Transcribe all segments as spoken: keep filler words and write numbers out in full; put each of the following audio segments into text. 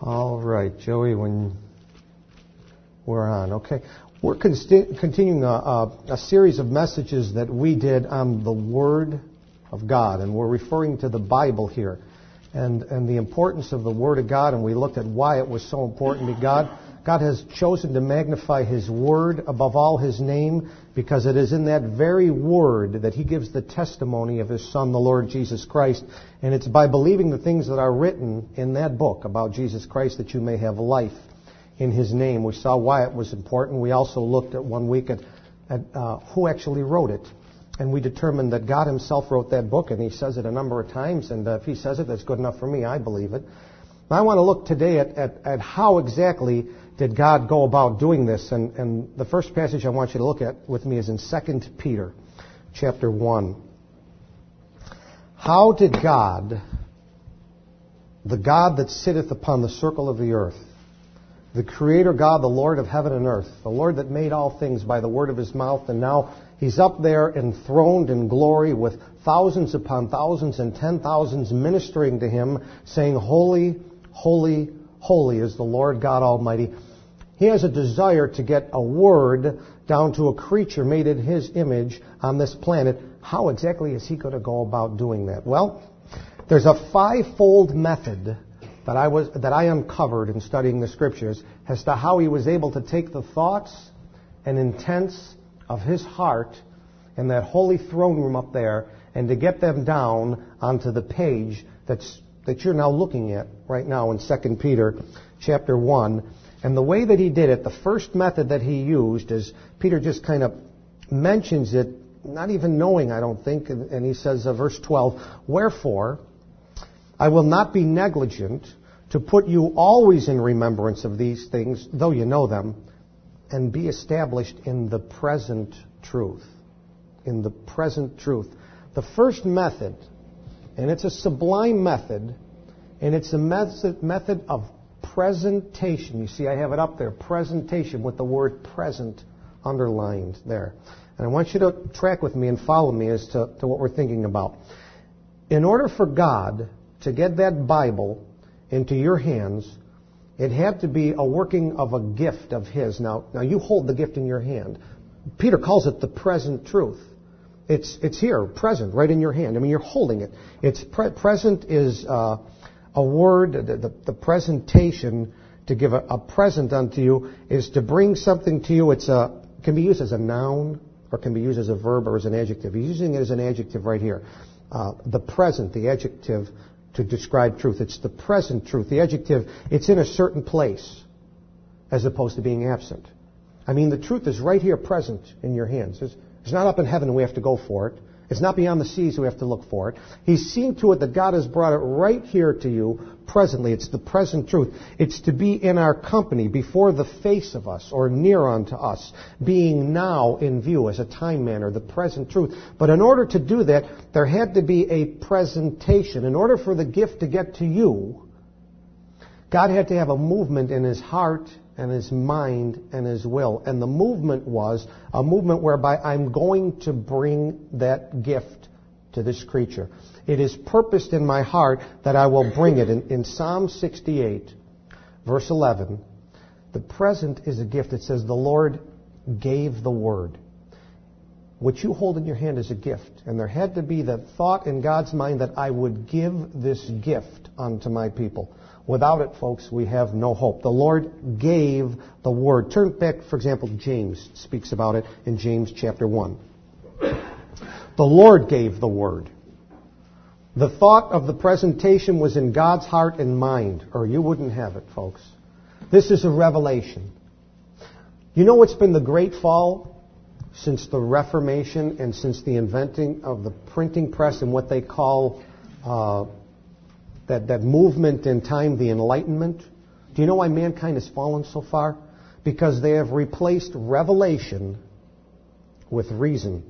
All right, Joey, when we're on. Okay. We're consti- continuing a, a, a series of messages that we did on the Word of God, and we're referring to the Bible here and, and the importance of the Word of God, and we looked at why it was so important to God. God has chosen to magnify His Word above all His name because it is in that very Word that He gives the testimony of His Son, the Lord Jesus Christ. And it's by believing the things that are written in that book about Jesus Christ that you may have life in His name. We saw why it was important. We also looked at one week at, at uh, who actually wrote it. And we determined that God Himself wrote that book, and He says it a number of times. And uh, if He says it, that's good enough for me. I believe it. I want to look today at, at, at how exactly did God go about doing this. And, and the first passage I want you to look at with me is in Second Peter chapter one. How did God, the God that sitteth upon the circle of the earth, the Creator God, the Lord of heaven and earth, the Lord that made all things by the word of His mouth, and now He's up there enthroned in glory with thousands upon thousands and ten thousands ministering to Him, saying, Holy, holy, holy is the Lord God Almighty. He has a desire to get a word down to a creature made in His image on this planet. How exactly is He going to go about doing that? Well, there's a five-fold method that I was that I uncovered in studying the Scriptures as to how He was able to take the thoughts and intents of His heart in that holy throne room up there and to get them down onto the page that's that you're now looking at right now in Second Peter chapter one. And the way that he did it, the first method that he used is, Peter just kind of mentions it, not even knowing, I don't think, and, and he says, uh, verse twelve, Wherefore, I will not be negligent to put you always in remembrance of these things, though you know them, and be established in the present truth. In the present truth. The first method, and it's a sublime method, and it's a method, method of presentation. You see, I have it up there, presentation, with the word present underlined there. And I want you to track with me and follow me as to, to what we're thinking about. In order for God to get that Bible into your hands, it had to be a working of a gift of His. Now, now you hold the gift in your hand. Peter calls it the present truth. It's it's here, present, right in your hand. I mean, you're holding it. It's pre- present is uh, a word. The, the, the presentation to give a, a present unto you is to bring something to you. It's a can be used as a noun or can be used as a verb or as an adjective. He's using it as an adjective right here. Uh, the present, the adjective to describe truth. It's the present truth. The adjective, it's in a certain place as opposed to being absent. I mean, the truth is right here present in your hands. It's, it's not up in heaven and we have to go for it. It's not beyond the seas we have to look for it. He's seen to it that God has brought it right here to you presently. It's the present truth. It's to be in our company, before the face of us, or near unto us, being now in view as a time manner, the present truth. But in order to do that, there had to be a presentation. In order for the gift to get to you, God had to have a movement in His heart and His mind and His will. And the movement was a movement whereby I'm going to bring that gift to this creature. It is purposed in my heart that I will bring it. In, in Psalm sixty-eight, verse eleven, the present is a gift. It says, the Lord gave the word. What you hold in your hand is a gift. And there had to be the thought in God's mind that I would give this gift unto my people. Without it, folks, we have no hope. The Lord gave the word. Turn back, for example, James speaks about it in James chapter one. The Lord gave the word. The thought of the presentation was in God's heart and mind, or you wouldn't have it, folks. This is a revelation. You know what's been the great fall since the Reformation and since the inventing of the printing press and what they call uh, That, that movement in time, the Enlightenment? Do you know why mankind has fallen so far? Because they have replaced revelation with reason.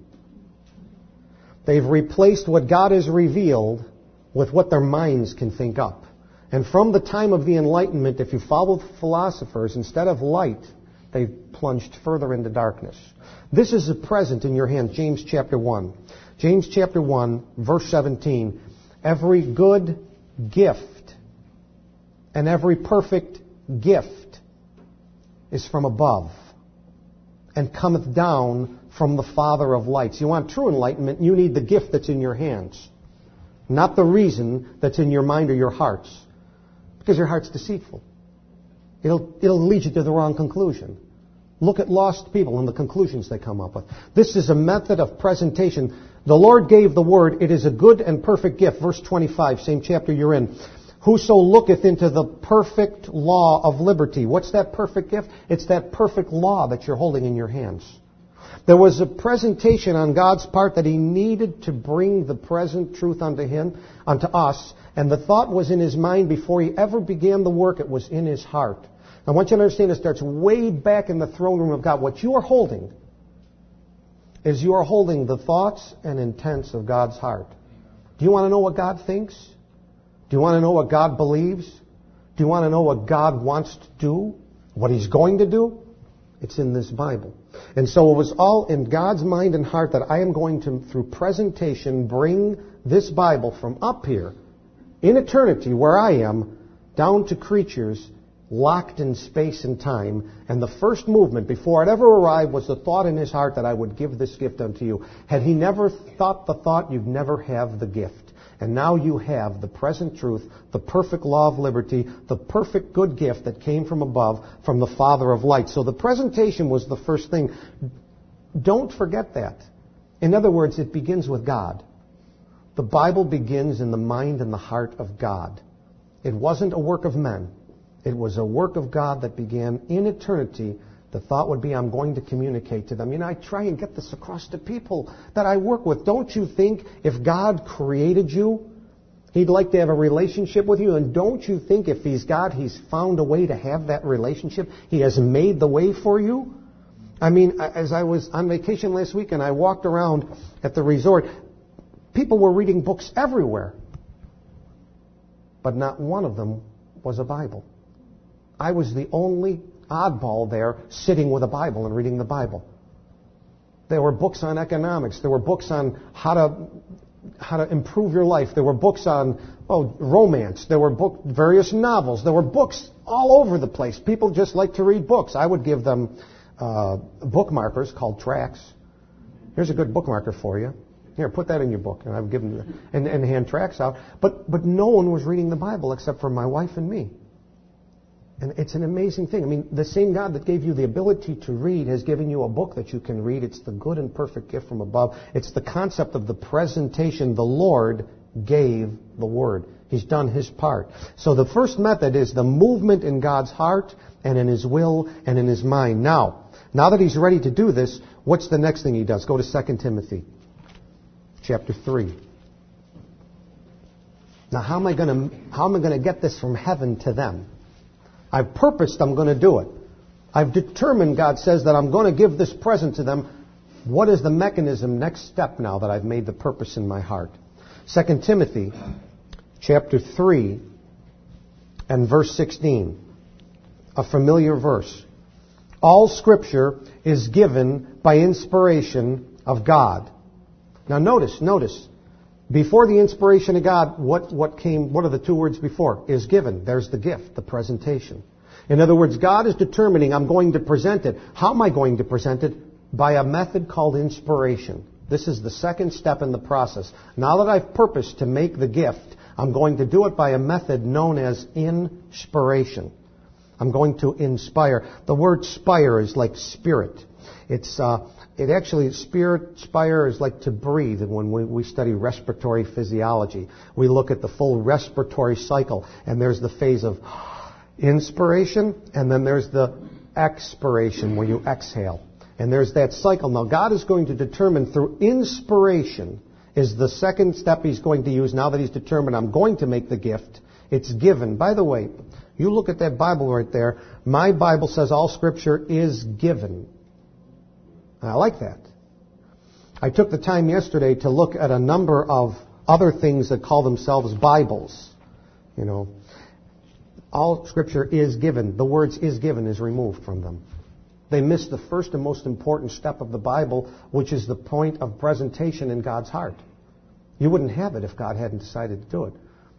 They've replaced what God has revealed with what their minds can think up. And from the time of the Enlightenment, if you follow the philosophers, instead of light, they've plunged further into darkness. This is a present in your hand, James chapter one. James chapter one, verse seventeen. Every good gift and every perfect gift is from above, and cometh down from the Father of lights. You want true enlightenment, you need the gift that's in your hands, not the reason that's in your mind or your hearts, because your heart's deceitful. It'll, it'll lead you to the wrong conclusion. Look at lost people and the conclusions they come up with. This is a method of presentation. The Lord gave the word. It is a good and perfect gift. Verse twenty-five, same chapter you're in. Whoso looketh into the perfect law of liberty. What's that perfect gift? It's that perfect law that you're holding in your hands. There was a presentation on God's part that He needed to bring the present truth unto Him, unto us, and the thought was in His mind before He ever began the work. It was in His heart. I want you to understand it starts way back in the throne room of God. What you are holding is you are holding the thoughts and intents of God's heart. Do you want to know what God thinks? Do you want to know what God believes? Do you want to know what God wants to do? What He's going to do? It's in this Bible. And so it was all in God's mind and heart that I am going to, through presentation, bring this Bible from up here, in eternity, where I am, down to creatures locked in space and time. And the first movement, before it ever arrived, was the thought in His heart that I would give this gift unto you. Had He never thought the thought, you'd never have the gift. And now you have the present truth, the perfect law of liberty, the perfect good gift that came from above, from the Father of lights. So the presentation was the first thing. Don't forget that. In other words, it begins with God. The Bible begins in the mind and the heart of God. It wasn't a work of men. It was a work of God that began in eternity. The thought would be, I'm going to communicate to them. You know, I try and get this across to people that I work with. Don't you think if God created you, He'd like to have a relationship with you? And don't you think if He's God, He's found a way to have that relationship? He has made the way for you? I mean, as I was on vacation last week and I walked around at the resort, people were reading books everywhere. But not one of them was a Bible. I was the only oddball there sitting with a Bible and reading the Bible. There were books on economics. There were books on how to how to improve your life. There were books on oh, romance. There were book, various novels. There were books all over the place. People just like to read books. I would give them uh, bookmarkers called tracts. Here's a good bookmarker for you. Here, put that in your book. And I've given them, and, and hand tracts out. But but no one was reading the Bible except for my wife and me. And it's an amazing thing. I mean, the same God that gave you the ability to read has given you a book that you can read. It's the good and perfect gift from above. It's the concept of the presentation. The Lord gave the Word. He's done His part. So the first method is the movement in God's heart and in His will and in His mind. Now, now that He's ready to do this, what's the next thing He does? Go to Second Timothy chapter three. Now, how am I going to how am I going to get this from heaven to them? I've purposed I'm going to do it. I've determined, God says, that I'm going to give this present to them. What is the mechanism, next step now that I've made the purpose in my heart? Second Timothy chapter three and verse sixteen. A familiar verse. All Scripture is given by inspiration of God. Now notice, notice. Before the inspiration of God, what, what came, what are the two words before? Is given. There's the gift, the presentation. In other words, God is determining, I'm going to present it. How am I going to present it? By a method called inspiration. This is the second step in the process. Now that I've purposed to make the gift, I'm going to do it by a method known as inspiration. I'm going to inspire. The word spire is like spirit. It's, uh, It actually, spirit, spire is like to breathe. And when we, we study respiratory physiology, we look at the full respiratory cycle. And there's the phase of inspiration, and then there's the expiration, where you exhale. And there's that cycle. Now, God is going to determine through inspiration is the second step He's going to use now that He's determined I'm going to make the gift. It's given. By the way, you look at that Bible right there. My Bible says all Scripture is given. I like that. I took the time yesterday to look at a number of other things that call themselves Bibles. You know, all Scripture is given. The words is given is removed from them. They miss the first and most important step of the Bible, which is the point of presentation in God's heart. You wouldn't have it if God hadn't decided to do it.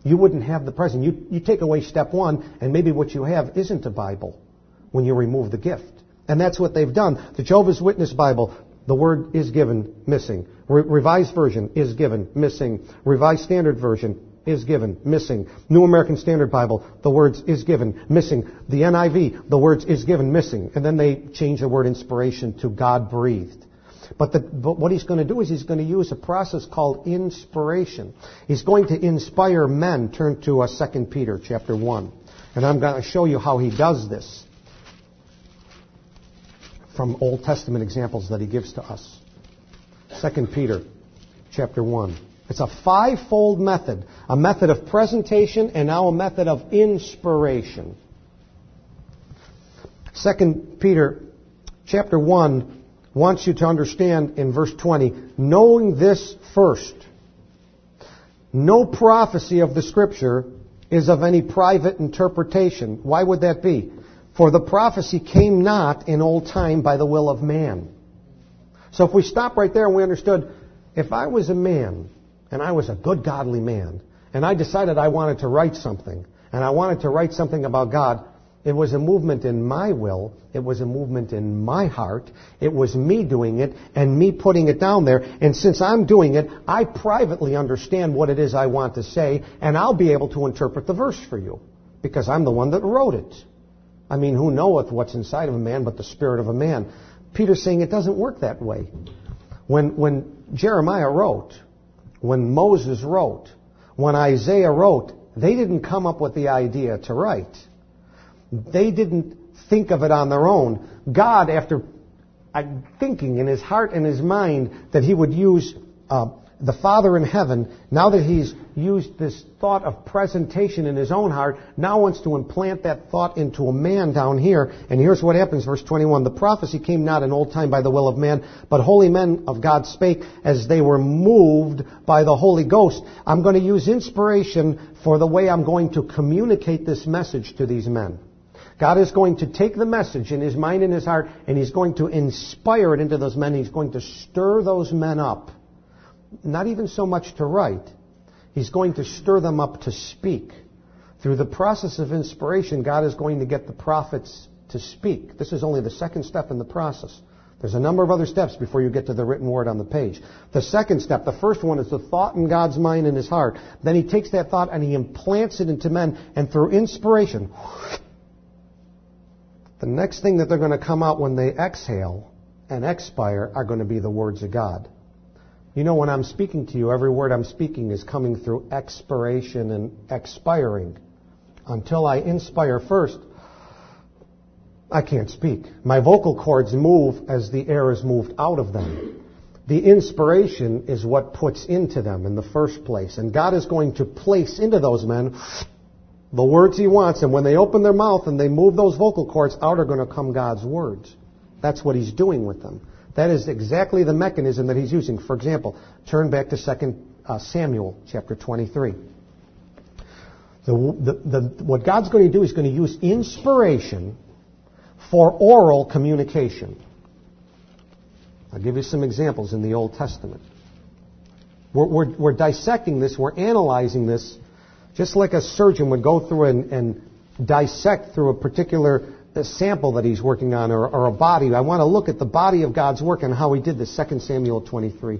you wouldn't have the present. You, you take away step one, and maybe what you have isn't a Bible when you remove the gift. And that's what they've done. The Jehovah's Witness Bible, the word is given, missing. Re- Revised Version is given, missing. Revised Standard Version is given, missing. New American Standard Bible, the words is given, missing. The N I V, the words is given, missing. And then they change the word inspiration to God-breathed. But, the, but what he's going to do is he's going to use a process called inspiration. He's going to inspire men. Turn to uh, Second Peter chapter one. And I'm going to show you how he does this from Old Testament examples that he gives to us. Second Peter chapter one. It's a five-fold method. A method of presentation and now a method of inspiration. Second Peter chapter one wants you to understand in verse twenty, knowing this first, no prophecy of the Scripture is of any private interpretation. Why would that be? For the prophecy came not in old time by the will of man. So if we stop right there and we understood, if I was a man, and I was a good godly man, and I decided I wanted to write something, and I wanted to write something about God, it was a movement in my will, it was a movement in my heart, it was me doing it, and me putting it down there, and since I'm doing it, I privately understand what it is I want to say, and I'll be able to interpret the verse for you, because I'm the one that wrote it. I mean, who knoweth what's inside of a man but the spirit of a man? Peter's saying it doesn't work that way. When, when Jeremiah wrote, when Moses wrote, when Isaiah wrote, they didn't come up with the idea to write. They didn't think of it on their own. God, after thinking in his heart and his mind that he would use uh, the Father in heaven, now that he's used this thought of presentation in his own heart, now wants to implant that thought into a man down here. And here's what happens, verse twenty-one. The prophecy came not in old time by the will of man, but holy men of God spake as they were moved by the Holy Ghost. I'm going to use inspiration for the way I'm going to communicate this message to these men. God is going to take the message in his mind and his heart, and he's going to inspire it into those men. He's going to stir those men up. Not even so much to write. He's going to stir them up to speak. Through the process of inspiration, God is going to get the prophets to speak. This is only the second step in the process. There's a number of other steps before you get to the written word on the page. The second step, the first one, is the thought in God's mind and his heart. Then he takes that thought and he implants it into men, and through inspiration, the next thing that they're going to come out when they exhale and expire are going to be the words of God. You know, when I'm speaking to you, every word I'm speaking is coming through expiration and expiring. Until I inspire first, I can't speak. My vocal cords move as the air is moved out of them. The inspiration is what puts into them in the first place. And God is going to place into those men the words he wants. And when they open their mouth and they move those vocal cords out, are going to come God's words. That's what he's doing with them. That is exactly the mechanism that he's using. For example, turn back to Second Samuel chapter twenty-three. The, the, the, what God's going to do is going to use inspiration for oral communication. I'll give you some examples in the Old Testament. We're, we're, we're dissecting this, we're analyzing this, just like a surgeon would go through and, and dissect through a particular the sample that he's working on, or, or a body. I want to look at the body of God's work and how he did this. Second Samuel twenty-three.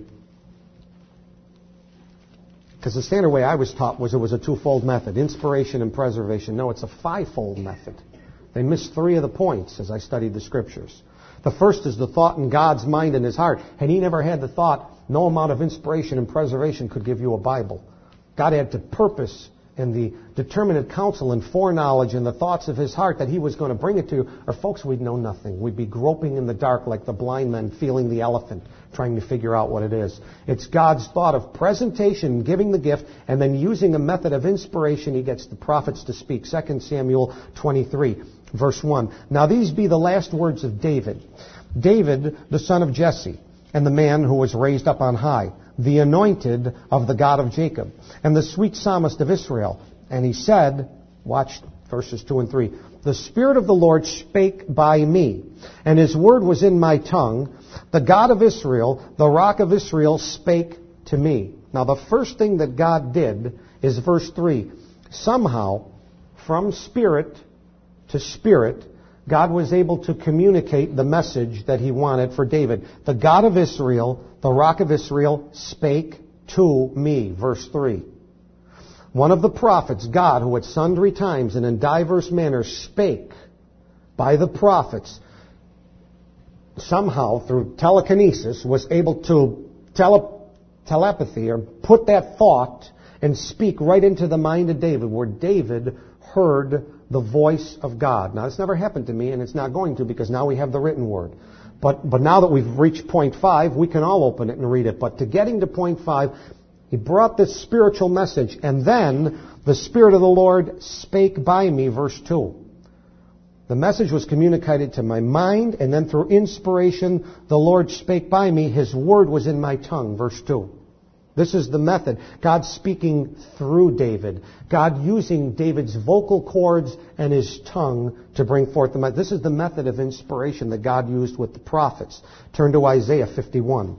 Because the standard way I was taught was it was a twofold method, inspiration and preservation. No, it's a fivefold method. They missed three of the points as I studied the Scriptures. The first is the thought in God's mind and his heart. And he never had the thought, no amount of inspiration and preservation could give you a Bible. God had to purpose and the determinate counsel and foreknowledge and the thoughts of his heart that he was going to bring it to you, or folks, we'd know nothing. We'd be groping in the dark like the blind men feeling the elephant, trying to figure out what it is. It's God's thought of presentation, giving the gift, and then using a method of inspiration, he gets the prophets to speak. Second Samuel twenty-three, verse one. Now these be the last words of David. David, the son of Jesse, and the man who was raised up on high, the anointed of the God of Jacob, and the sweet psalmist of Israel. And he said, watch verses two and three, the Spirit of the Lord spake by me, and his word was in my tongue. The God of Israel, the rock of Israel, spake to me. Now the first thing that God did is verse three. Somehow, from spirit to spirit, God was able to communicate the message that he wanted for David. The God of Israel, the Rock of Israel, spake to me. Verse three. One of the prophets, God, who at sundry times and in diverse manners spake by the prophets, somehow through telekinesis was able to tele- telepathy or put that thought and speak right into the mind of David, where David heard the voice of God. Now, this never happened to me, and it's not going to, because now we have the written word. But but now that we've reached point five, we can all open it and read it. But to getting to point five, he brought this spiritual message, and then the Spirit of the Lord spake by me, verse two. The message was communicated to my mind, and then through inspiration, the Lord spake by me. His word was in my tongue, verse two. This is the method. God speaking through David. God using David's vocal cords and his tongue to bring forth the message. This is the method of inspiration that God used with the prophets. Turn to Isaiah fifty-one.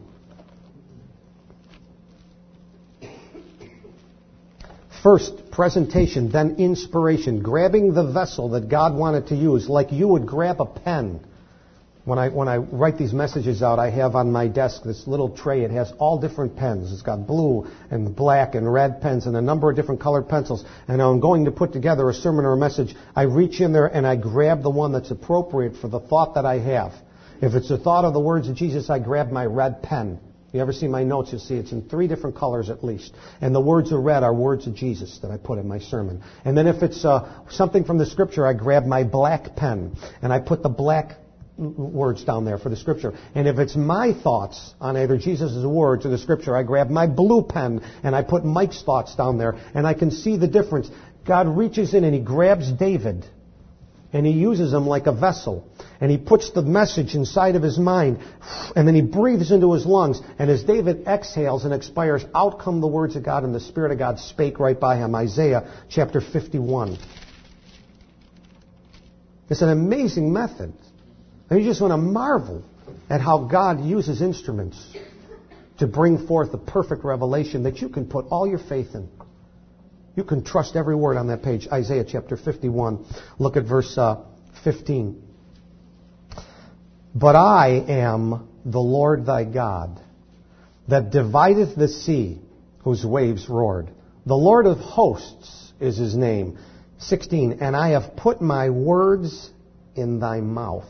First, presentation, then inspiration. Grabbing the vessel that God wanted to use, like you would grab a pen. When I when I write these messages out, I have on my desk this little tray. It has all different pens. It's got blue and black and red pens and a number of different colored pencils. And I'm going to put together a sermon or a message. I reach in there and I grab the one that's appropriate for the thought that I have. If it's the thought of the words of Jesus, I grab my red pen. If you ever see my notes, you'll see it's in three different colors at least. And the words of red are words of Jesus that I put in my sermon. And then if it's uh, something from the Scripture, I grab my black pen and I put the black words down there for the Scripture. And if it's my thoughts on either Jesus' words or the Scripture, I grab my blue pen and I put Mike's thoughts down there, and I can see the difference. God reaches in and he grabs David and he uses him like a vessel, and he puts the message inside of his mind, and then he breathes into his lungs, and as David exhales and expires, out come the words of God, and the Spirit of God spake right by him. Isaiah chapter fifty-one. It's an amazing method. And you just want to marvel at how God uses instruments to bring forth the perfect revelation that you can put all your faith in. You can trust every word on that page. Isaiah chapter fifty-one. Look at verse uh, fifteen. But I am the Lord thy God, that divideth the sea, whose waves roared. The Lord of hosts is his name. sixteen. And I have put my words in thy mouth.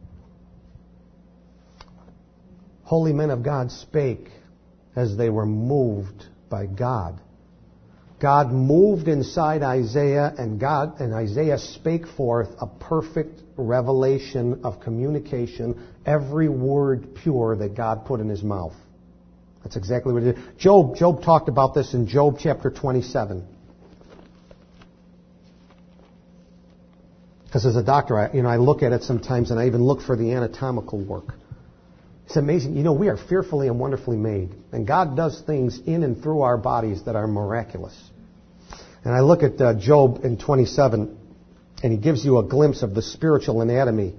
Holy men of God spake as they were moved by God. God moved inside Isaiah, and God and Isaiah spake forth a perfect revelation of communication, every word pure that God put in his mouth. That's exactly what it is. Job, Job talked about this in Job chapter twenty-seven. Because as a doctor, I, you know, I look at it sometimes, and I even look for the anatomical work. It's amazing. You know, we are fearfully and wonderfully made. And God does things in and through our bodies that are miraculous. And I look at uh, Job in twenty-seven, and he gives you a glimpse of the spiritual anatomy,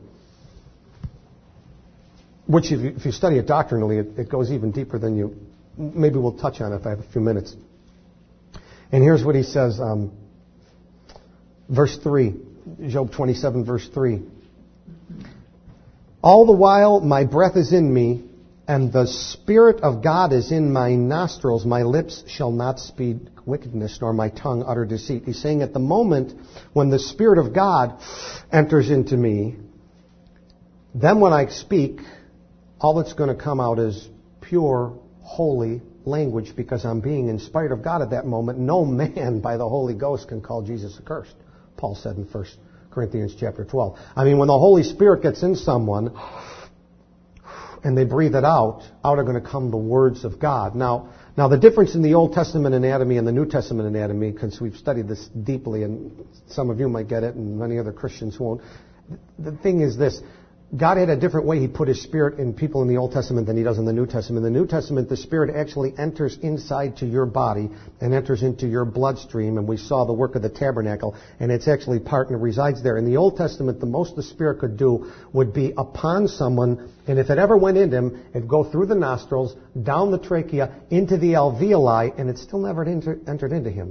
which if you, if you study it doctrinally, it, it goes even deeper than you. Maybe we'll touch on it if I have a few minutes. And here's what he says, um, verse three, Job twenty-seven, verse three. All the while my breath is in me, and the Spirit of God is in my nostrils. My lips shall not speak wickedness, nor my tongue utter deceit. He's saying at the moment when the Spirit of God enters into me, then when I speak, all that's going to come out is pure, holy language, because I'm being inspired of God at that moment. No man by the Holy Ghost can call Jesus accursed, Paul said in First Corinthians chapter twelve. I mean, when the Holy Spirit gets in someone and they breathe it out, out are going to come the words of God. Now, now the difference in the Old Testament anatomy and the New Testament anatomy, because we've studied this deeply, and some of you might get it and many other Christians won't. The thing is this. God had a different way he put his Spirit in people in the Old Testament than he does in the New Testament. In the New Testament, the Spirit actually enters inside to your body and enters into your bloodstream, and we saw the work of the tabernacle, and it's actually part and it resides there. In the Old Testament, the most the Spirit could do would be upon someone, and if it ever went into him, it'd go through the nostrils, down the trachea, into the alveoli, and it still never enter, entered into him. If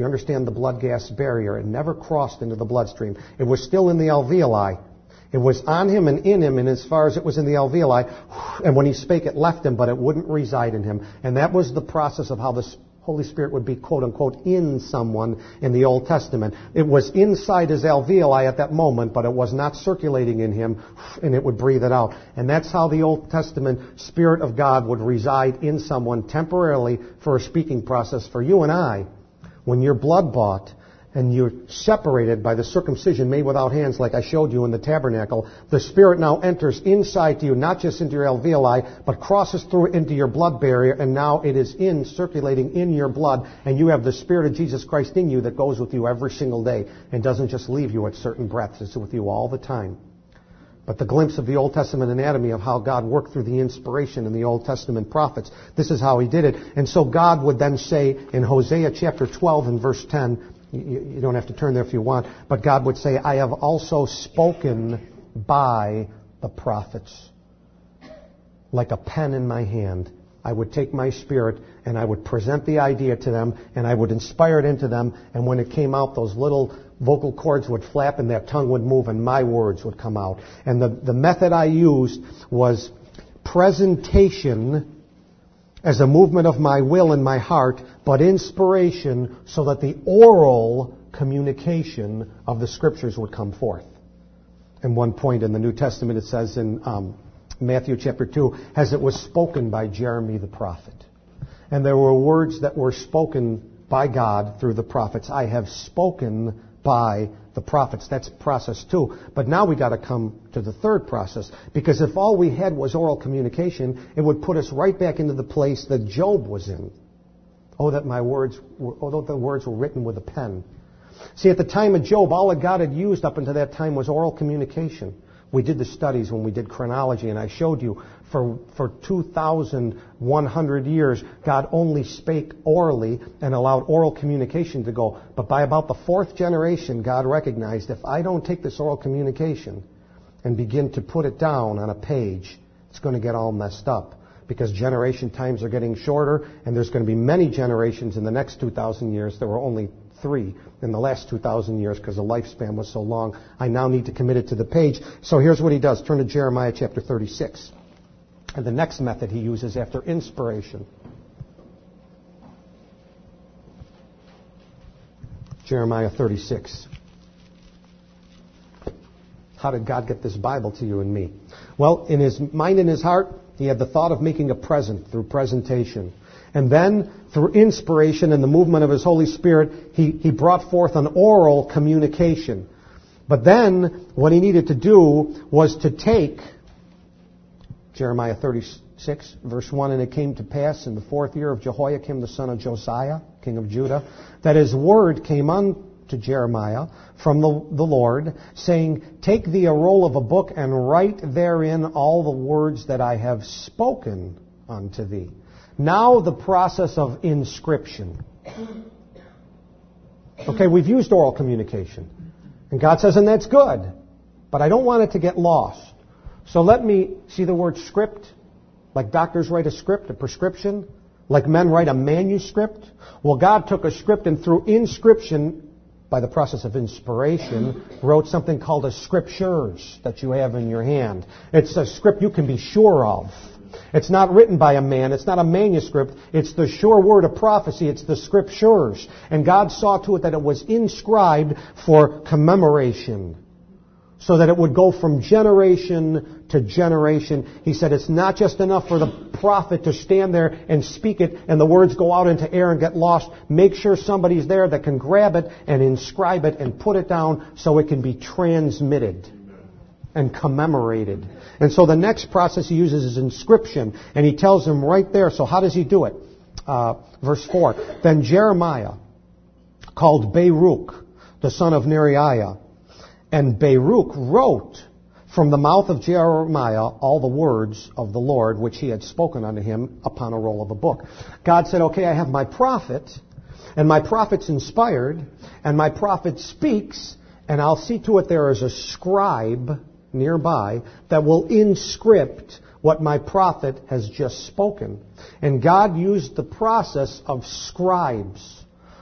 you understand the blood-gas barrier, it never crossed into the bloodstream. It was still in the alveoli. It was on him and in him, and as far as it was in the alveoli, and when he spake, it left him, but it wouldn't reside in him. And that was the process of how the Holy Spirit would be, quote-unquote, in someone in the Old Testament. It was inside his alveoli at that moment, but it was not circulating in him, and it would breathe it out. And that's how the Old Testament Spirit of God would reside in someone temporarily for a speaking process. For you and I, when you're blood-bought, and you're separated by the circumcision made without hands like I showed you in the tabernacle, the Spirit now enters inside to you, not just into your alveoli, but crosses through into your blood barrier, and now it is in, circulating in your blood, and you have the Spirit of Jesus Christ in you that goes with you every single day and doesn't just leave you at certain breaths. It's with you all the time. But the glimpse of the Old Testament anatomy of how God worked through the inspiration in the Old Testament prophets, this is how he did it. And so God would then say in Hosea chapter twelve and verse ten, you don't have to turn there if you want, but God would say, I have also spoken by the prophets. Like a pen in my hand, I would take my Spirit and I would present the idea to them and I would inspire it into them, and when it came out, those little vocal cords would flap and their tongue would move and my words would come out. And the, the method I used was presentation as a movement of my will and my heart, but inspiration so that the oral communication of the Scriptures would come forth. And one point in the New Testament it says in um, Matthew chapter two, as it was spoken by Jeremy the prophet. And there were words that were spoken by God through the prophets. I have spoken by the prophets. That's process two. But now we got to come to the third process, because if all we had was oral communication, it would put us right back into the place that Job was in. Oh, that my words were, oh, that the words were written with a pen. See, at the time of Job, all that God had used up until that time was oral communication. We did the studies when we did chronology, and I showed you for, for two thousand one hundred years, God only spake orally and allowed oral communication to go. But by about the fourth generation, God recognized, if I don't take this oral communication and begin to put it down on a page, it's going to get all messed up. Because generation times are getting shorter, and there's going to be many generations in the next two thousand years. There were only three in the last two thousand years because the lifespan was so long. I now need to commit it to the page. So here's what he does. Turn to Jeremiah chapter thirty-six. And the next method he uses after inspiration. Jeremiah thirty-six. How did God get this Bible to you and me? Well, in his mind and his heart, he had the thought of making a present through presentation. And then, through inspiration and the movement of his Holy Spirit, he, he brought forth an oral communication. But then, what he needed to do was to take Jeremiah thirty-six, verse one, and it came to pass in the fourth year of Jehoiakim, the son of Josiah, king of Judah, that his word came unto Jeremiah from the, the Lord, saying, take thee a roll of a book and write therein all the words that I have spoken unto thee. Now the process of inscription. Okay, we've used oral communication. And God says, and that's good. But I don't want it to get lost. So let me see the word script. Like doctors write a script, a prescription. Like men write a manuscript. Well, God took a script and through inscription, by the process of inspiration, wrote something called a scriptures that you have in your hand. It's a script you can be sure of. It's not written by a man. It's not a manuscript. It's the sure word of prophecy. It's the scriptures. And God saw to it that it was inscribed for commemoration, so that it would go from generation to generation. He said it's not just enough for the prophet to stand there and speak it and the words go out into air and get lost. Make sure somebody's there that can grab it and inscribe it and put it down so it can be transmitted and commemorated. And so the next process he uses is inscription. And he tells them right there. So how does he do it? Uh, verse four. Then Jeremiah called Baruch, the son of Neriah. And Baruch wrote from the mouth of Jeremiah all the words of the Lord which he had spoken unto him upon a roll of a book. God said, okay, I have my prophet, and my prophet's inspired, and my prophet speaks, and I'll see to it there is a scribe nearby that will inscript what my prophet has just spoken. And God used the process of scribes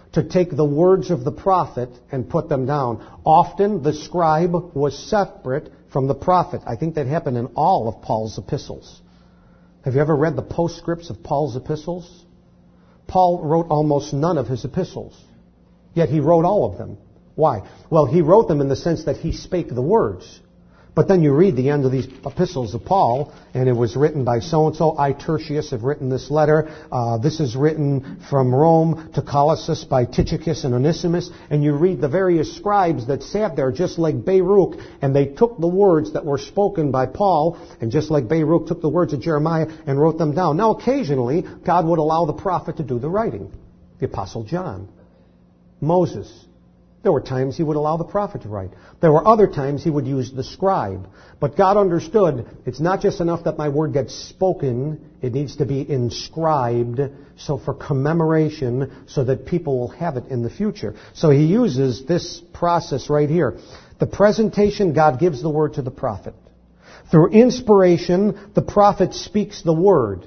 to take the words of the prophet and put them down. Often the scribe was separate from the prophet. I think that happened in all of Paul's epistles. Have you ever read the postscripts of Paul's epistles? Paul wrote almost none of his epistles, yet he wrote all of them. Why? Well, he wrote them in the sense that he spake the words. But then you read the end of these epistles of Paul, and it was written by so-and-so. I, Tertius, have written this letter. Uh, this is written from Rome to Colossus by Tychicus and Onesimus. And you read the various scribes that sat there, just like Baruch, and they took the words that were spoken by Paul, and just like Baruch took the words of Jeremiah and wrote them down. Now, occasionally, God would allow the prophet to do the writing. The Apostle John, Moses. There were times he would allow the prophet to write. There were other times he would use the scribe. But God understood it's not just enough that my word gets spoken, it needs to be inscribed, so for commemoration, so that people will have it in the future. So he uses this process right here. The presentation, God gives the word to the prophet. Through inspiration, the prophet speaks the word.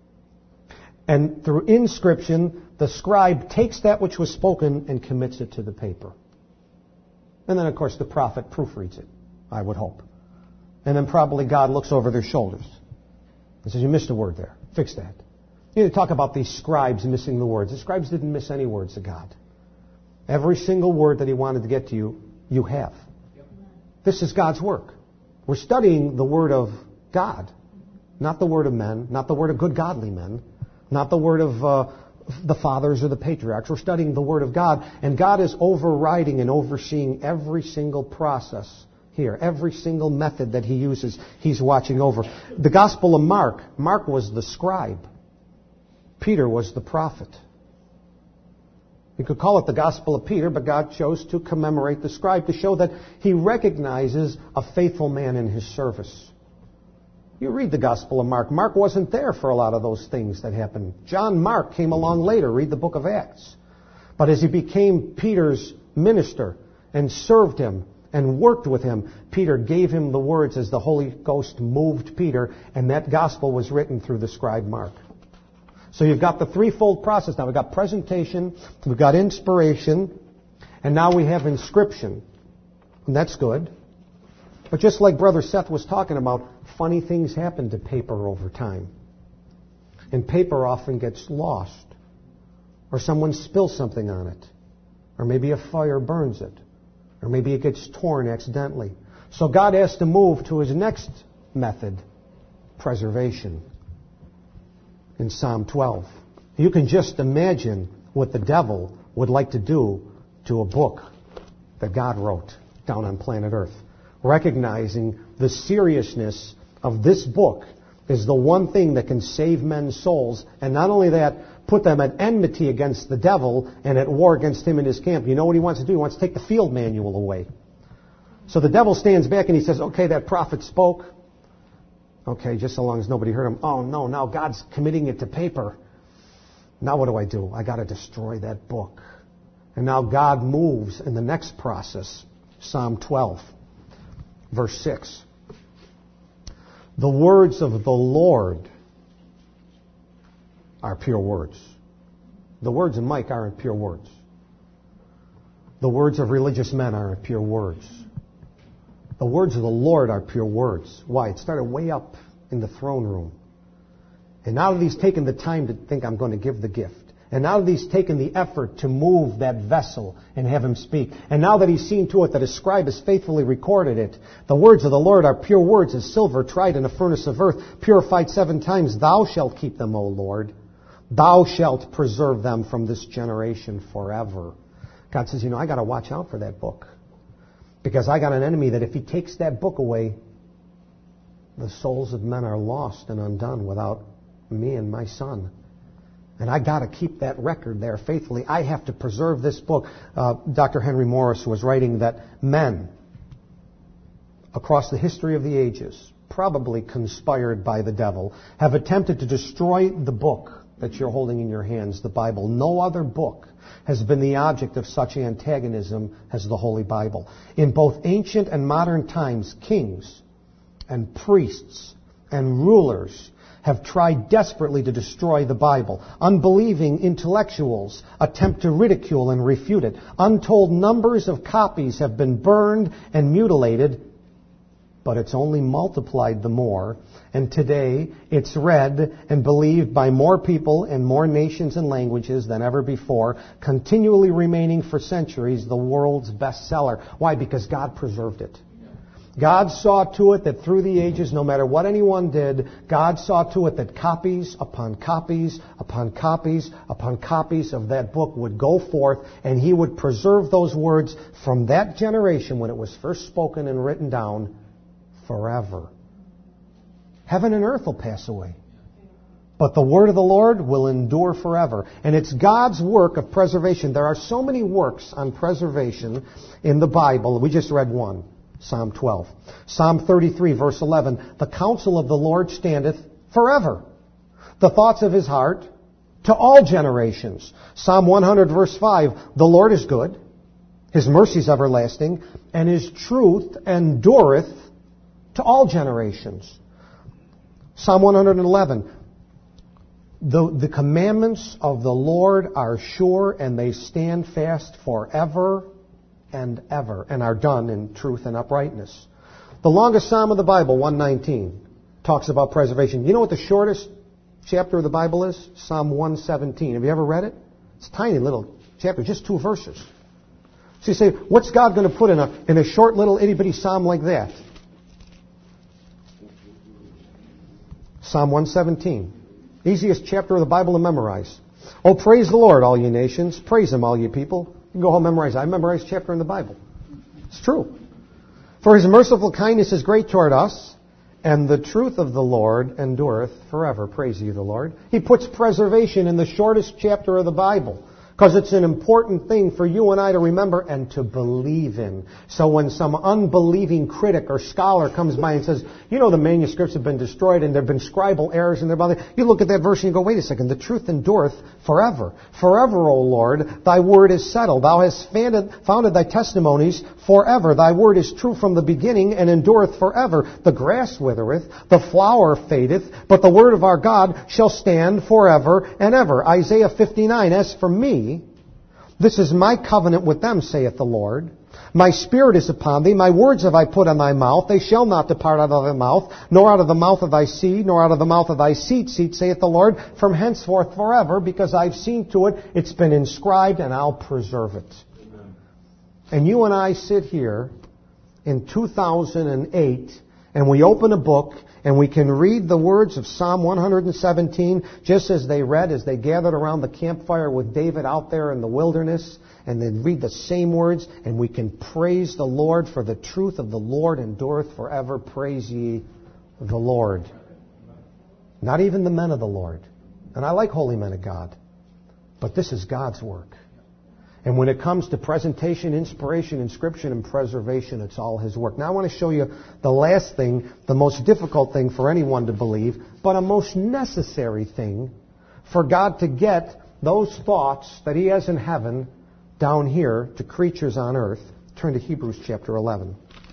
And through inscription, the scribe takes that which was spoken and commits it to the paper. And then, of course, the prophet proofreads it, I would hope. And then probably God looks over their shoulders and says, you missed a word there. Fix that. You need to talk about these scribes missing the words. The scribes didn't miss any words of God. Every single word that he wanted to get to you, you have. This is God's work. We're studying the word of God, not the word of men, not the word of good godly men, not the word of uh, the fathers or the patriarchs. We're studying the Word of God, and God is overriding and overseeing every single process here, every single method that He uses, He's watching over. The Gospel of Mark, Mark was the scribe. Peter was the prophet. You could call it the Gospel of Peter, but God chose to commemorate the scribe to show that He recognizes a faithful man in His service. You read the Gospel of Mark. Mark wasn't there for a lot of those things that happened. John Mark came along later. Read the book of Acts. But as he became Peter's minister and served him and worked with him, Peter gave him the words as the Holy Ghost moved Peter, and that gospel was written through the scribe Mark. So you've got the threefold process now. We've got presentation, we've got inspiration, and now we have inscription. And that's good. But just like Brother Seth was talking about, funny things happen to paper over time. And paper often gets lost. Or someone spills something on it. Or maybe a fire burns it. Or maybe it gets torn accidentally. So God has to move to His next method, preservation. In Psalm twelve. You can just imagine what the devil would like to do to a book that God wrote down on planet Earth. Recognizing the seriousness of this book is the one thing that can save men's souls. And not only that, put them at enmity against the devil and at war against him and his camp. You know what he wants to do? He wants to take the field manual away. So the devil stands back and he says, okay, that prophet spoke. Okay, just so long as nobody heard him. Oh, no, now God's committing it to paper. Now what do I do? I got to destroy that book. And now God moves in the next process. Psalm twelve. Verse six. The words of the Lord are pure words. The words of Mike aren't pure words. The words of religious men aren't pure words. The words of the Lord are pure words. Why? It started way up in the throne room. And now that He's taken the time to think, I'm going to give the gift. And now that He's taken the effort to move that vessel and have him speak. And now that He's seen to it that a scribe has faithfully recorded it. The words of the Lord are pure words as silver tried in a furnace of earth, purified seven times. Thou shalt keep them, O Lord. Thou shalt preserve them from this generation forever. God says, you know, I got to watch out for that book. Because I got an enemy that if he takes that book away, the souls of men are lost and undone without me and my son. And I got to keep that record there faithfully. I have to preserve this book. Uh, Doctor Henry Morris was writing that men across the history of the ages, probably conspired by the devil, have attempted to destroy the book that you're holding in your hands, the Bible. No other book has been the object of such antagonism as the Holy Bible. In both ancient and modern times, kings and priests and rulers have tried desperately to destroy the Bible. Unbelieving intellectuals attempt to ridicule and refute it. Untold numbers of copies have been burned and mutilated, but it's only multiplied the more. And today, it's read and believed by more people in more nations and languages than ever before, continually remaining for centuries the world's bestseller. Why? Because God preserved it. God saw to it that through the ages, no matter what anyone did, God saw to it that copies upon copies upon copies upon copies of that book would go forth, and He would preserve those words from that generation when it was first spoken and written down forever. Heaven and earth will pass away, but the word of the Lord will endure forever. And it's God's work of preservation. There are so many works on preservation in the Bible. We just read one. Psalm twelve. Psalm thirty-three, verse eleven. The counsel of the Lord standeth forever, the thoughts of His heart to all generations. Psalm one hundred, verse five. The Lord is good, His mercy is everlasting, and His truth endureth to all generations. Psalm one hundred eleven. The, the commandments of the Lord are sure, and they stand fast forever and ever, and are done in truth and uprightness. The longest psalm of the Bible, one nineteen, talks about preservation. You know what the shortest chapter of the Bible is? Psalm one seventeen. Have you ever read it? It's a tiny little chapter, just two verses. So you say, what's God going to put in a, in a short little itty-bitty psalm like that? Psalm one seventeen. Easiest chapter of the Bible to memorize. Oh, praise the Lord, all ye nations. Praise Him, all ye people. You can go home and memorize it. I memorized a chapter in the Bible. It's true. For His merciful kindness is great toward us, and the truth of the Lord endureth forever. Praise ye the Lord. He puts preservation in the shortest chapter of the Bible, because it's an important thing for you and I to remember and to believe in. So when some unbelieving critic or scholar comes by and says, you know, the manuscripts have been destroyed and there have been scribal errors in their, you look at that verse and you go, wait a second, the truth endureth forever. Forever, O Lord, Thy word is settled. Thou hast founded, founded Thy testimonies forever. Thy word is true from the beginning and endureth forever. The grass withereth, the flower fadeth, but the word of our God shall stand forever and ever. Isaiah fifty-nine, as for me, this is my covenant with them, saith the Lord. My spirit is upon thee, my words have I put on thy mouth. They shall not depart out of thy mouth, nor out of the mouth of thy seed, nor out of the mouth of thy seed seed, saith the Lord, from henceforth forever, because I've seen to it, it's been inscribed, and I'll preserve it. Amen. And you and I sit here in two thousand eight, and we open a book, and we can read the words of Psalm one seventeen, just as they read, as they gathered around the campfire with David out there in the wilderness, and then read the same words, and we can praise the Lord, for the truth of the Lord endureth forever. Praise ye the Lord. Not even the men of the Lord. And I like holy men of God. But this is God's work. And when it comes to presentation, inspiration, inscription, and preservation, it's all His work. Now I want to show you the last thing, the most difficult thing for anyone to believe, but a most necessary thing for God to get those thoughts that He has in heaven down here to creatures on earth. Turn to Hebrews chapter eleven.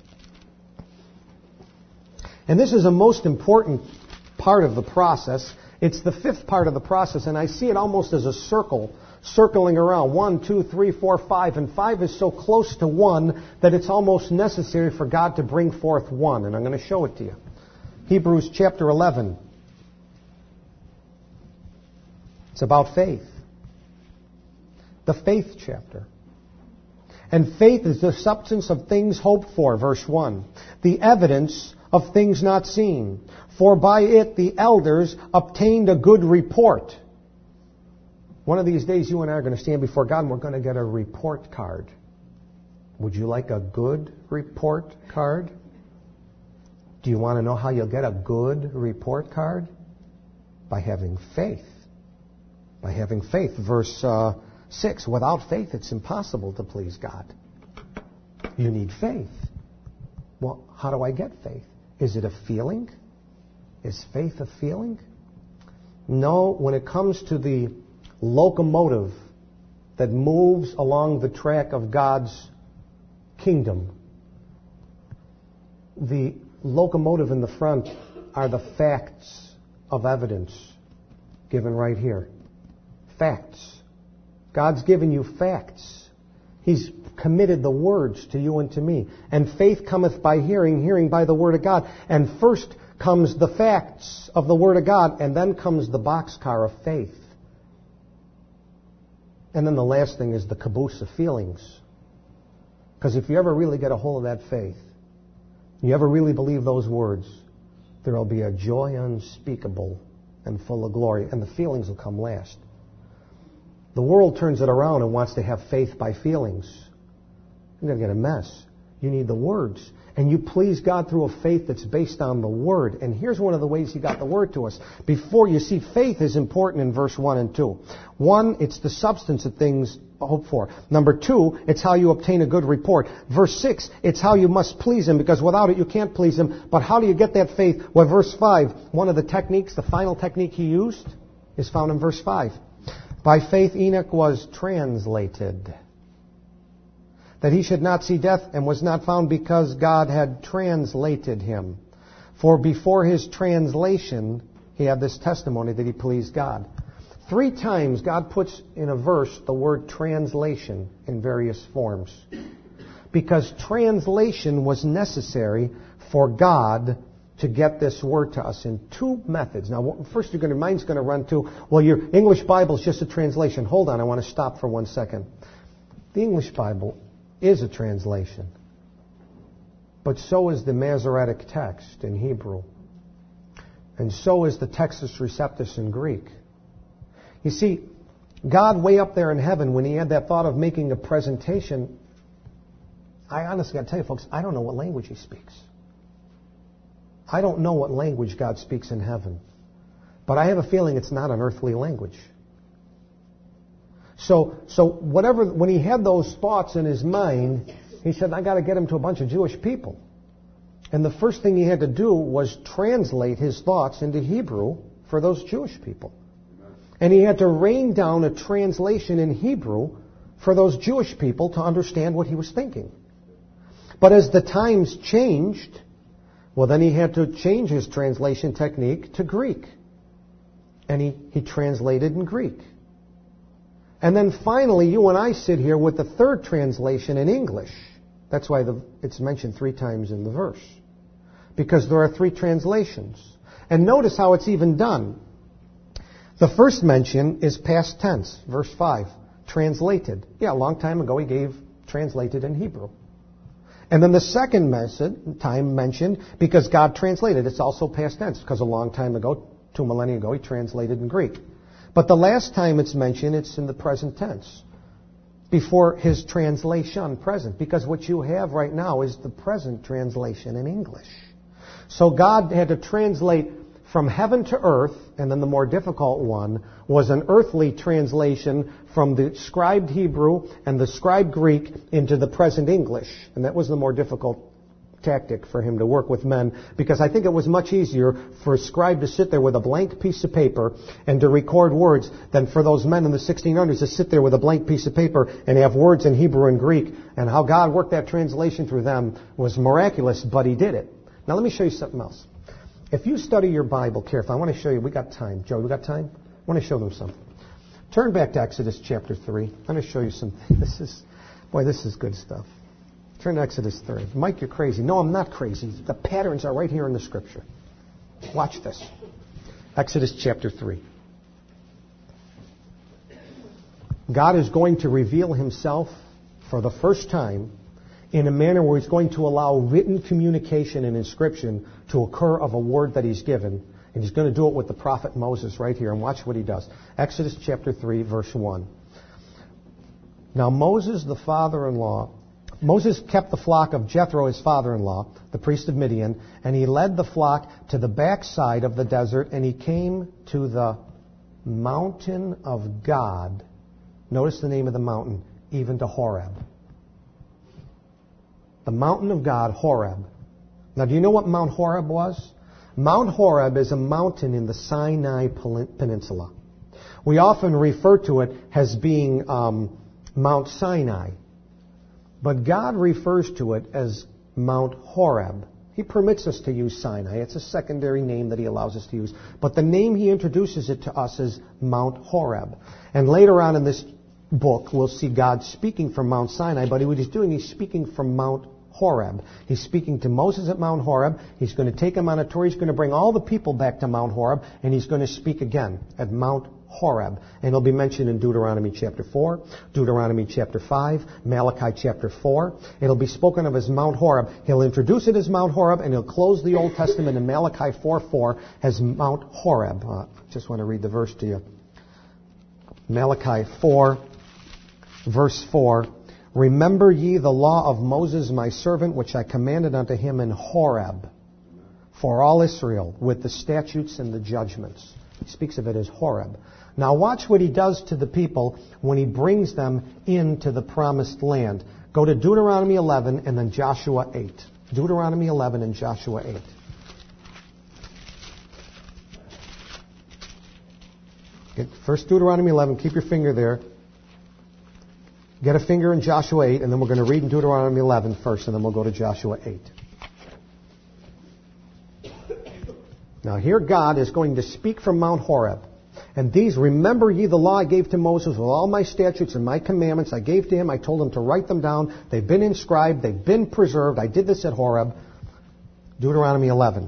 And this is a most important part of the process. It's the fifth part of the process, and I see it almost as a circle, circling around. One, two, three, four, five. And five is so close to one that it's almost necessary for God to bring forth one. And I'm going to show it to you. Hebrews chapter eleven. It's about faith. The faith chapter. And faith is the substance of things hoped for, verse one. The evidence of things not seen. For by it the elders obtained a good report. One of these days you and I are going to stand before God and we're going to get a report card. Would you like a good report card? Do you want to know how you'll get a good report card? By having faith. By having faith. Verse uh, six, without faith it's impossible to please God. You need faith. Well, how do I get faith? Is it a feeling? Is faith a feeling? No, when it comes to the locomotive that moves along the track of God's kingdom, the locomotive in the front are the facts of evidence given right here. Facts. God's given you facts. He's committed the words to you and to me. And faith cometh by hearing, hearing by the word of God. And first comes the facts of the word of God, and then comes the boxcar of faith. And then the last thing is the caboose of feelings. Because if you ever really get a hold of that faith, you ever really believe those words, there will be a joy unspeakable and full of glory, and the feelings will come last. The world turns it around and wants to have faith by feelings. You're going to get a mess. You need the words. And you please God through a faith that's based on the Word. And here's one of the ways He got the Word to us. Before, you see, faith is important in verse one and two. One, it's the substance of things hoped for. Number two, it's how you obtain a good report. Verse six, it's how you must please Him, because without it you can't please Him. But how do you get that faith? Well, verse five, one of the techniques, the final technique He used, is found in verse five. By faith Enoch was translated, that he should not see death, and was not found because God had translated him. For before his translation, he had this testimony that he pleased God. Three times God puts in a verse the word translation in various forms. Because translation was necessary for God to get this word to us in two methods. Now, first you're going to, mind's going to run to, well, your English Bible is just a translation. Hold on, I want to stop for one second. The English Bible is a translation. But so is the Masoretic text in Hebrew. And so is the Textus Receptus in Greek. You see, God way up there in heaven, when He had that thought of making a presentation, I honestly got to tell you folks, I don't know what language He speaks. I don't know what language God speaks in heaven. But I have a feeling it's not an earthly language. So, so whatever, when He had those thoughts in His mind, He said, I got to get them to a bunch of Jewish people. And the first thing He had to do was translate His thoughts into Hebrew for those Jewish people. And He had to rain down a translation in Hebrew for those Jewish people to understand what He was thinking. But as the times changed, well, then He had to change His translation technique to Greek. And He, he translated in Greek. And then finally, you and I sit here with the third translation in English. That's why the, it's mentioned three times in the verse. Because there are three translations. And notice how it's even done. The first mention is past tense, verse five. Translated. Yeah, a long time ago He gave translated in Hebrew. And then the second message, time mentioned, because God translated. It's also past tense, because a long time ago, two millennia ago, He translated in Greek. But the last time it's mentioned, it's in the present tense. Before His translation, present. Because what you have right now is the present translation in English. So God had to translate from heaven to earth, and then the more difficult one was an earthly translation from the scribed Hebrew and the scribed Greek into the present English. And that was the more difficult tactic for Him to work with men, because I think it was much easier for a scribe to sit there with a blank piece of paper and to record words than for those men in the sixteen hundreds to sit there with a blank piece of paper and have words in Hebrew and Greek. And how God worked that translation through them was miraculous, but He did it. Now let me show you something else. If you study your Bible carefully, I want to show you, we got time. Joe, we got time? I want to show them something. Turn back to Exodus chapter three. I'm going to show you something. This is, boy, this is good stuff. Turn to Exodus three. Mike, you're crazy. No, I'm not crazy. The patterns are right here in the Scripture. Watch this. Exodus chapter three. God is going to reveal Himself for the first time in a manner where He's going to allow written communication and inscription to occur of a word that He's given. And He's going to do it with the prophet Moses right here. And watch what He does. Exodus chapter three, verse one. Now Moses, the father-in-law, Moses kept the flock of Jethro, his father-in-law, the priest of Midian, and he led the flock to the backside of the desert, and he came to the mountain of God. Notice the name of the mountain, even to Horeb. The mountain of God, Horeb. Now, do you know what Mount Horeb was? Mount Horeb is a mountain in the Sinai Peninsula. We often refer to it as being um, Mount Sinai. But God refers to it as Mount Horeb. He permits us to use Sinai. It's a secondary name that he allows us to use. But the name he introduces it to us is Mount Horeb. And later on in this book, we'll see God speaking from Mount Sinai, but what he's doing, he's speaking from Mount Horeb. He's speaking to Moses at Mount Horeb. He's going to take him on a tour. He's going to bring all the people back to Mount Horeb, and he's going to speak again at Mount Horeb. And it'll be mentioned in Deuteronomy chapter four, Deuteronomy chapter five, Malachi chapter four. It'll be spoken of as Mount Horeb. He'll introduce it as Mount Horeb, and he'll close the Old Testament in Malachi four four as Mount Horeb. Uh, just want to read the verse to you. Malachi four, verse four. Remember ye the law of Moses my servant, which I commanded unto him in Horeb, for all Israel, with the statutes and the judgments. He speaks of it as Horeb. Now watch what he does to the people when he brings them into the promised land. Go to Deuteronomy eleven and then Joshua eight. Deuteronomy eleven and Joshua eight. Okay, first Deuteronomy eleven, keep your finger there. Get a finger in Joshua eight, and then we're going to read in Deuteronomy eleven first, and then we'll go to Joshua eight. Now here God is going to speak from Mount Horeb. And these, remember ye the law I gave to Moses with all my statutes and my commandments I gave to him. I told him to write them down. They've been inscribed. They've been preserved. I did this at Horeb. Deuteronomy eleven.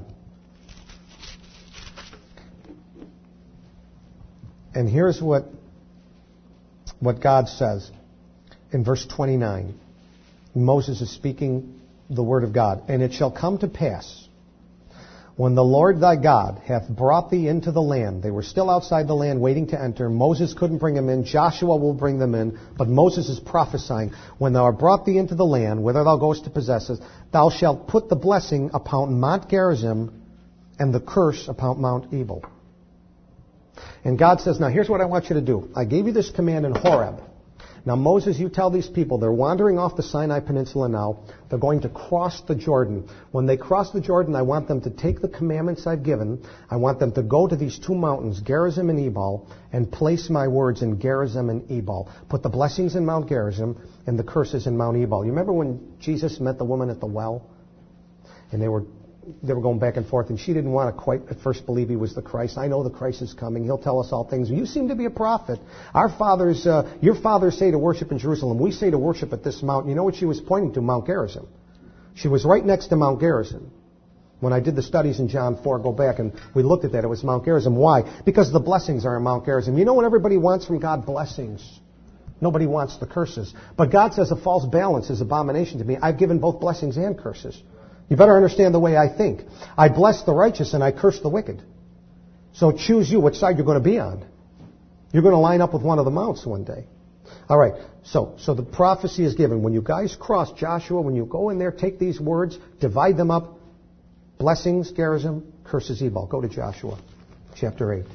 And here's what, what God says in verse twenty-nine. Moses is speaking the word of God. And it shall come to pass, when the Lord thy God hath brought thee into the land. They were still outside the land waiting to enter. Moses couldn't bring them in. Joshua will bring them in. But Moses is prophesying. When thou art brought thee into the land, whither thou goest to possess it, thou shalt put the blessing upon Mount Gerizim and the curse upon Mount Ebal. And God says, now here's what I want you to do. I gave you this command in Horeb. Now, Moses, you tell these people, they're wandering off the Sinai Peninsula now. They're going to cross the Jordan. When they cross the Jordan, I want them to take the commandments I've given. I want them to go to these two mountains, Gerizim and Ebal, and place my words in Gerizim and Ebal. Put the blessings in Mount Gerizim and the curses in Mount Ebal. You remember when Jesus met the woman at the well? And they were they were going back and forth, and she didn't want to quite at first believe he was the Christ. I know the Christ is coming. He'll tell us all things. You seem to be a prophet. Our fathers, uh, your fathers say to worship in Jerusalem. We say to worship at this mountain. You know what she was pointing to? Mount Gerizim. She was right next to Mount Gerizim. When I did the studies in John four, go back and we looked at that. It was Mount Gerizim. Why? Because the blessings are in Mount Gerizim. You know what everybody wants from God? Blessings. Nobody wants the curses. But God says a false balance is abomination to me. I've given both blessings and curses. You better understand the way I think. I bless the righteous and I curse the wicked. So choose you which side you're going to be on. You're going to line up with one of the mounts one day. All right. So, so the prophecy is given. When you guys cross Joshua, when you go in there, take these words, divide them up. Blessings, Gerizim, curses, Ebal. Go to Joshua chapter eight.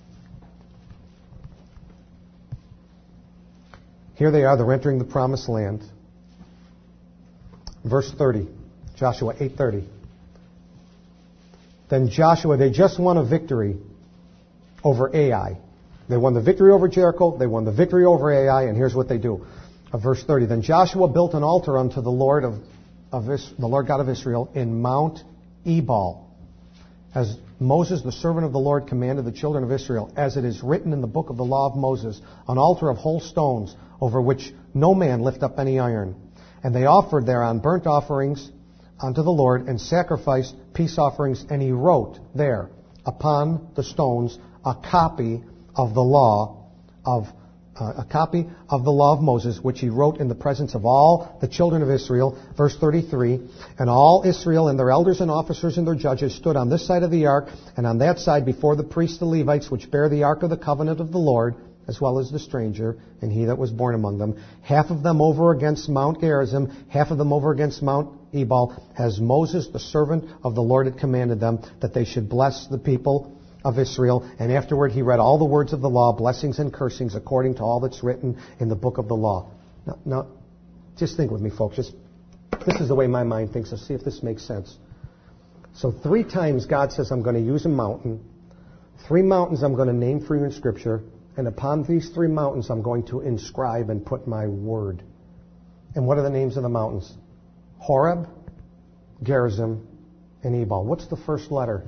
Here they are. They're entering the promised land. Verse thirty. Joshua eight thirty. Then Joshua, they just won a victory over Ai. They won the victory over Jericho. They won the victory over Ai. And here's what they do. Uh, verse thirty. Then Joshua built an altar unto the Lord of, of Is, the Lord God of Israel in Mount Ebal, as Moses, the servant of the Lord, commanded the children of Israel, as it is written in the book of the law of Moses, an altar of whole stones, over which no man lift up any iron. And they offered thereon burnt offerings unto the Lord, and sacrificed peace offerings, and he wrote there upon the stones a copy of the law of uh, a copy of the law of Moses, which he wrote in the presence of all the children of Israel. Verse thirty-three, and all Israel and their elders and officers and their judges stood on this side of the ark, and on that side before the priests the Levites, which bear the ark of the covenant of the Lord, as well as the stranger, and he that was born among them. Half of them over against Mount Gerizim, half of them over against Mount Ebal, as Moses, the servant of the Lord, had commanded them, that they should bless the people of Israel. And afterward he read all the words of the law, blessings and cursings, according to all that's written in the book of the law. Now, now just think with me, folks. Just, this is the way my mind thinks. Let's see if this makes sense. So three times God says, I'm going to use a mountain. Three mountains I'm going to name for you in Scripture. And upon these three mountains, I'm going to inscribe and put my word. And what are the names of the mountains? Horeb, Gerizim, and Ebal. What's the first letter?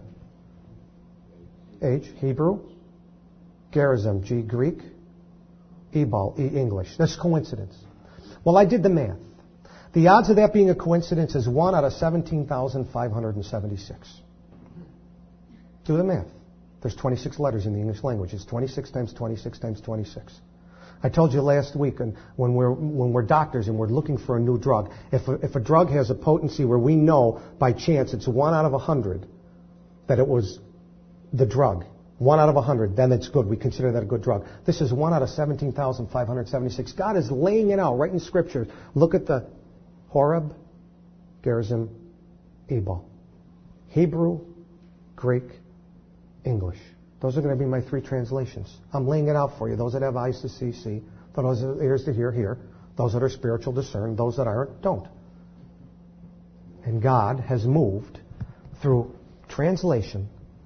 H, Hebrew. Gerizim, G, Greek. Ebal, E, English. That's coincidence. Well, I did the math. The odds of that being a coincidence is one out of seventeen thousand five hundred seventy-six. Do the math. There's twenty-six letters in the English language. It's twenty-six times twenty-six times twenty-six. I told you last week, and when we're when we're doctors and we're looking for a new drug, if a, if a drug has a potency where we know by chance it's one out of a hundred that it was the drug, one out of a hundred, then it's good. We consider that a good drug. This is one out of seventeen thousand five hundred seventy-six. God is laying it out right in Scripture. Look at the Horeb, Gerizim, Ebal. Hebrew, Greek, English. Those are going to be my three translations. I'm laying it out for you. Those that have eyes to see, see. Those that have ears to hear, hear. Those that are spiritual, discern. Those that aren't, don't. And God has moved through translation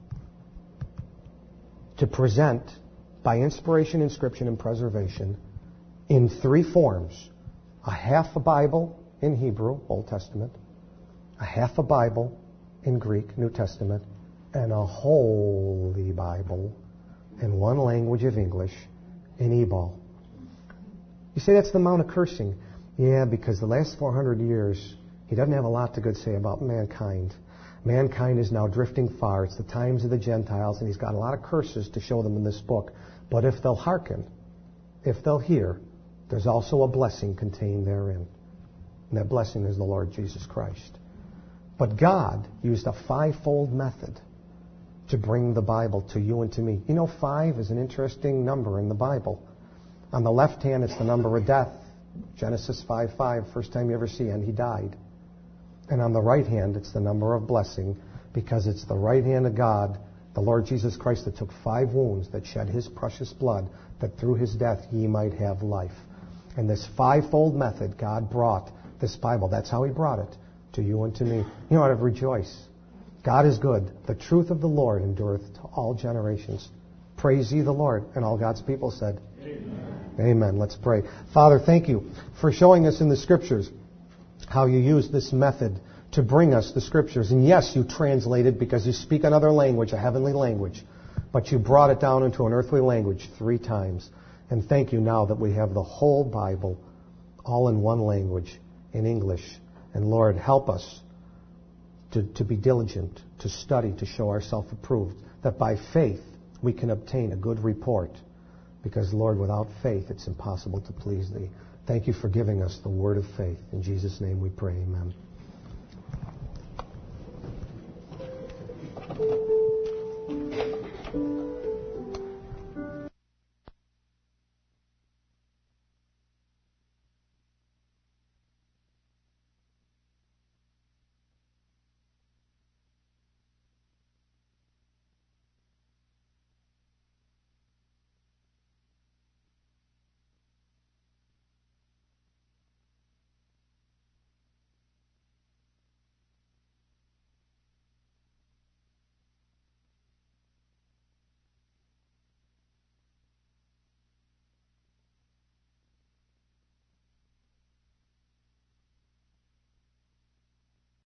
to present, by inspiration, inscription, and preservation, in three forms. A half a Bible in Hebrew, Old Testament. A half a Bible in Greek, New Testament. And a Holy Bible in one language of English in Ebal. You say that's the Mount of Cursing. Yeah, because the last four hundred years, he doesn't have a lot to good say about mankind. Mankind is now drifting far. It's the times of the Gentiles, and he's got a lot of curses to show them in this book. But if they'll hearken, if they'll hear, there's also a blessing contained therein. And that blessing is the Lord Jesus Christ. But God used a fivefold method to bring the Bible to you and to me. You know, five is an interesting number in the Bible. On the left hand, it's the number of death. Genesis five five, first time you ever see, and he died. And on the right hand, it's the number of blessing, because it's the right hand of God, the Lord Jesus Christ, that took five wounds, that shed his precious blood, that through his death ye might have life. And this fivefold method, God brought this Bible. That's how he brought it to you and to me. You ought to rejoice. God is good. The truth of the Lord endureth to all generations. Praise ye the Lord. And all God's people said, Amen. Amen. Let's pray. Father, thank you for showing us in the Scriptures how you use this method to bring us the Scriptures. And yes, you translated because you speak another language, a heavenly language. But you brought it down into an earthly language three times. And thank you now that we have the whole Bible all in one language, in English. And Lord, help us To, to be diligent, to study, to show ourselves approved, that by faith we can obtain a good report. Because, Lord, without faith it's impossible to please Thee. Thank you for giving us the word of faith. In Jesus' name we pray, amen.